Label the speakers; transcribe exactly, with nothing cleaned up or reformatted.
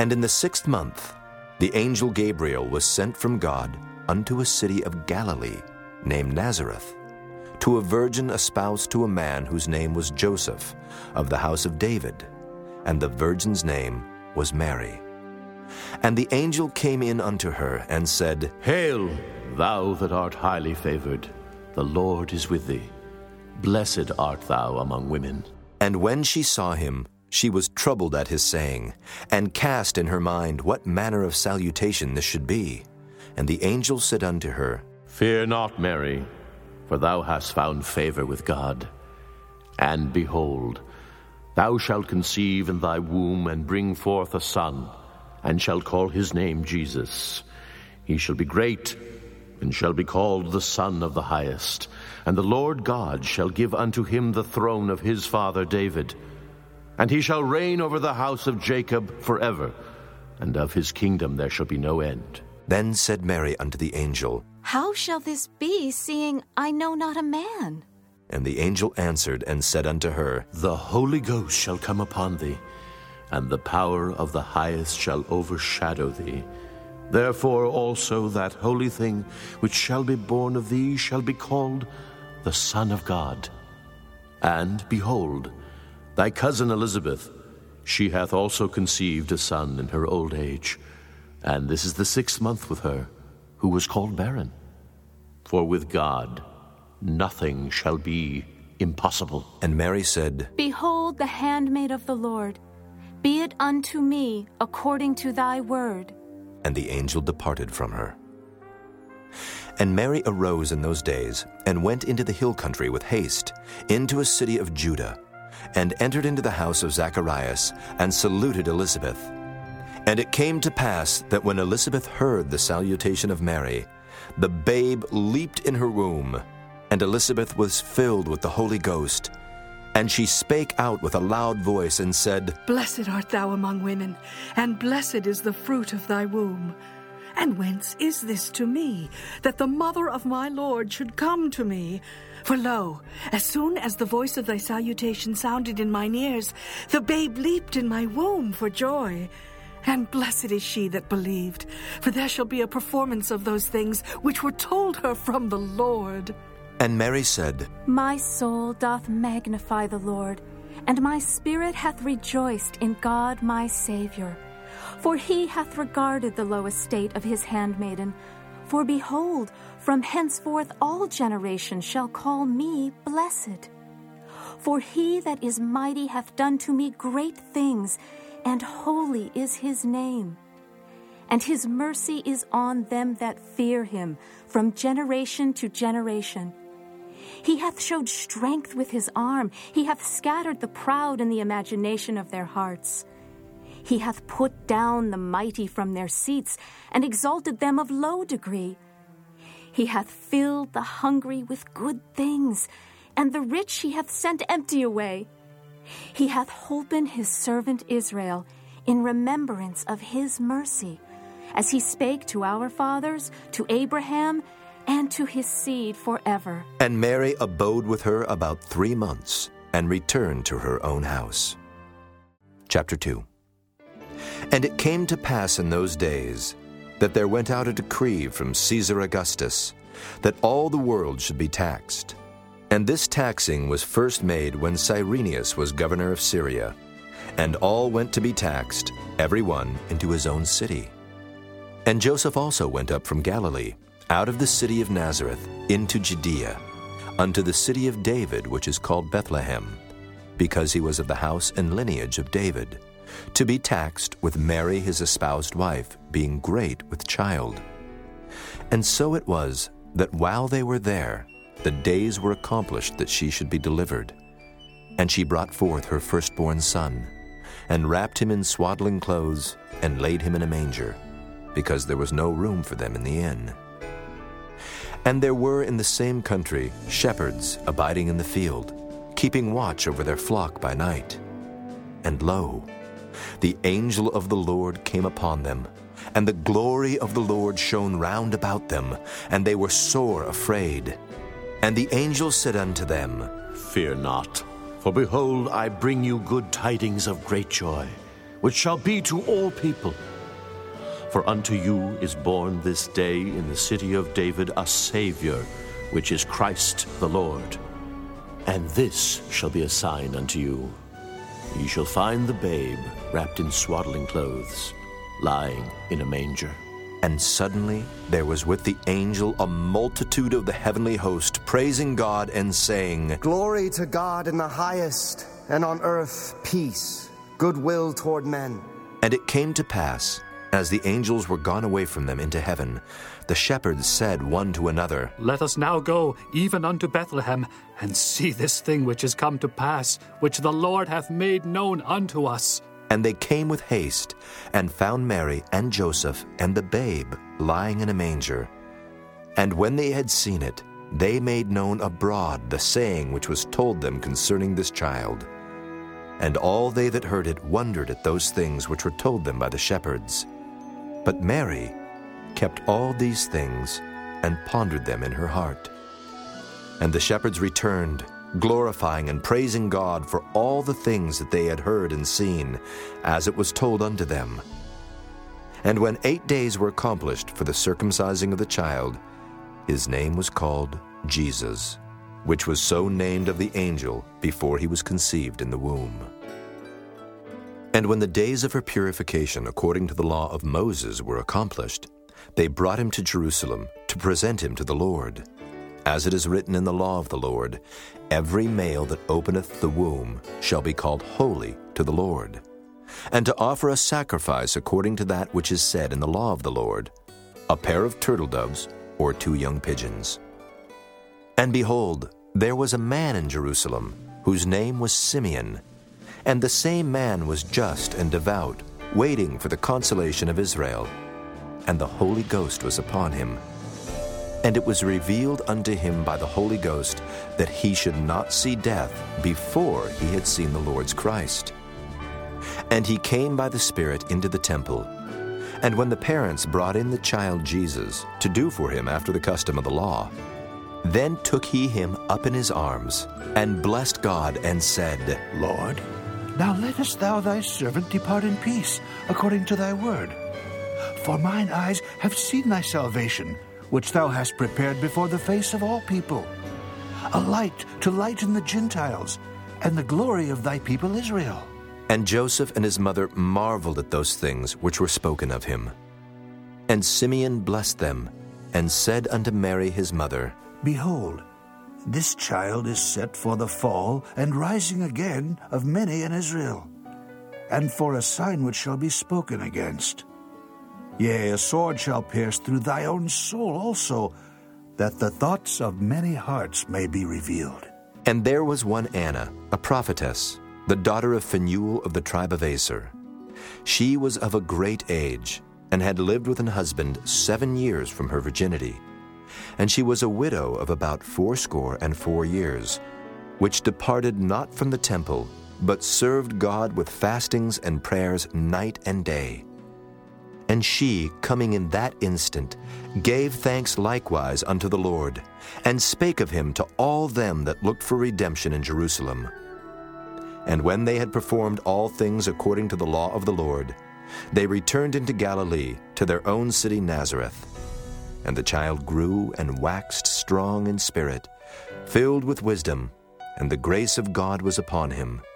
Speaker 1: And in the sixth month, the angel Gabriel was sent from God unto a city of Galilee, named Nazareth, to a virgin espoused to a man whose name was Joseph, of the house of David, and the virgin's name was Mary. And the angel came in unto her, and said,
Speaker 2: Hail, thou that art highly favored, the Lord is with thee. Blessed art thou among women.
Speaker 1: And when she saw him, she was troubled at his saying, and cast in her mind what manner of salutation this should be. And the angel said unto her,
Speaker 2: Fear not, Mary, for thou hast found favor with God. And behold, thou shalt conceive in thy womb, and bring forth a son, and shalt call his name Jesus. He shall be great, and shall be called the Son of the Highest. And the Lord God shall give unto him the throne of his father David. And he shall reign over the house of Jacob forever, and of his kingdom there shall be no end.
Speaker 1: Then said Mary unto the angel,
Speaker 3: How shall this be, seeing I know not a man?
Speaker 1: And the angel answered and said unto her,
Speaker 2: The Holy Ghost shall come upon thee, and the power of the Highest shall overshadow thee. Therefore also that holy thing which shall be born of thee shall be called the Son of God. And, behold, thy cousin Elizabeth, she hath also conceived a son in her old age, and this is the sixth month with her, who was called barren. For with God nothing shall be impossible.
Speaker 1: And Mary said,
Speaker 3: Behold the handmaid of the Lord. Be it unto me according to thy word.
Speaker 1: And the angel departed from her. And Mary arose in those days, and went into the hill country with haste, into a city of Judah, and entered into the house of Zacharias, and saluted Elizabeth. And it came to pass that when Elizabeth heard the salutation of Mary, the babe leaped in her womb, and Elizabeth was filled with the Holy Ghost. And she spake out with a loud voice, and said,
Speaker 4: Blessed art thou among women, and blessed is the fruit of thy womb. And whence is this to me, that the mother of my Lord should come to me? For lo, as soon as the voice of thy salutation sounded in mine ears, the babe leaped in my womb for joy. And blessed is she that believed, for there shall be a performance of those things which were told her from the Lord.
Speaker 1: And Mary said,
Speaker 3: My soul doth magnify the Lord, and my spirit hath rejoiced in God my Savior. For he hath regarded the low estate of his handmaiden. For behold, from henceforth all generations shall call me blessed. For he that is mighty hath done to me great things, and holy is his name. And his mercy is on them that fear him from generation to generation. He hath showed strength with his arm. He hath scattered the proud in the imagination of their hearts. He hath put down the mighty from their seats, and exalted them of low degree. He hath filled the hungry with good things, and the rich he hath sent empty away. He hath holpen his servant Israel in remembrance of his mercy, as he spake to our fathers, to Abraham, and to his seed forever.
Speaker 1: And Mary abode with her about three months, and returned to her own house. Chapter two. And it came to pass in those days that there went out a decree from Caesar Augustus, that all the world should be taxed. And this taxing was first made when Cyrenius was governor of Syria. And all went to be taxed, every one into his own city. And Joseph also went up from Galilee, out of the city of Nazareth, into Judea, unto the city of David, which is called Bethlehem, because he was of the house and lineage of David, to be taxed with Mary his espoused wife, being great with child. And so it was that while they were there, the days were accomplished that she should be delivered. And she brought forth her firstborn son, and wrapped him in swaddling clothes, and laid him in a manger, because there was no room for them in the inn. And there were in the same country shepherds abiding in the field, keeping watch over their flock by night. And lo, the angel of the Lord came upon them, and the glory of the Lord shone round about them, and they were sore afraid. And the angel said unto them,
Speaker 2: Fear not, for behold, I bring you good tidings of great joy, which shall be to all people. For unto you is born this day in the city of David a Savior, which is Christ the Lord. And this shall be a sign unto you. Ye shall find the babe wrapped in swaddling clothes, lying in a manger.
Speaker 1: And suddenly there was with the angel a multitude of the heavenly host, praising God and saying,
Speaker 5: Glory to God in the highest, and on earth peace, goodwill toward men.
Speaker 1: And it came to pass, as the angels were gone away from them into heaven, the shepherds said one to another,
Speaker 6: Let us now go even unto Bethlehem, and see this thing which is come to pass, which the Lord hath made known unto us.
Speaker 1: And they came with haste, and found Mary and Joseph and the babe lying in a manger. And when they had seen it, they made known abroad the saying which was told them concerning this child. And all they that heard it wondered at those things which were told them by the shepherds. But Mary kept all these things, and pondered them in her heart. And the shepherds returned, glorifying and praising God for all the things that they had heard and seen, as it was told unto them. And when eight days were accomplished for the circumcising of the child, his name was called Jesus, which was so named of the angel before he was conceived in the womb. And when the days of her purification according to the law of Moses were accomplished, they brought him to Jerusalem to present him to the Lord. As it is written in the law of the Lord, every male that openeth the womb shall be called holy to the Lord, and to offer a sacrifice according to that which is said in the law of the Lord, a pair of turtle doves or two young pigeons. And behold, there was a man in Jerusalem, whose name was Simeon, and the same man was just and devout, waiting for the consolation of Israel. And the Holy Ghost was upon him. And it was revealed unto him by the Holy Ghost that he should not see death before he had seen the Lord's Christ. And he came by the Spirit into the temple. And when the parents brought in the child Jesus to do for him after the custom of the law, then took he him up in his arms, and blessed God, and said,
Speaker 7: Lord, now lettest thou thy servant depart in peace, according to thy word. For mine eyes have seen thy salvation, which thou hast prepared before the face of all people, a light to lighten the Gentiles, and the glory of thy people Israel.
Speaker 1: And Joseph and his mother marveled at those things which were spoken of him. And Simeon blessed them, and said unto Mary his mother,
Speaker 7: Behold, this child is set for the fall and rising again of many in Israel, and for a sign which shall be spoken against. Yea, a sword shall pierce through thy own soul also, that the thoughts of many hearts may be revealed.
Speaker 1: And there was one Anna, a prophetess, the daughter of Phanuel of the tribe of Aser. She was of a great age, and had lived with an husband seven years from her virginity. And she was a widow of about fourscore and four years, which departed not from the temple, but served God with fastings and prayers night and day. And she, coming in that instant, gave thanks likewise unto the Lord, and spake of him to all them that looked for redemption in Jerusalem. And when they had performed all things according to the law of the Lord, they returned into Galilee, to their own city Nazareth. And the child grew and waxed strong in spirit, filled with wisdom, and the grace of God was upon him.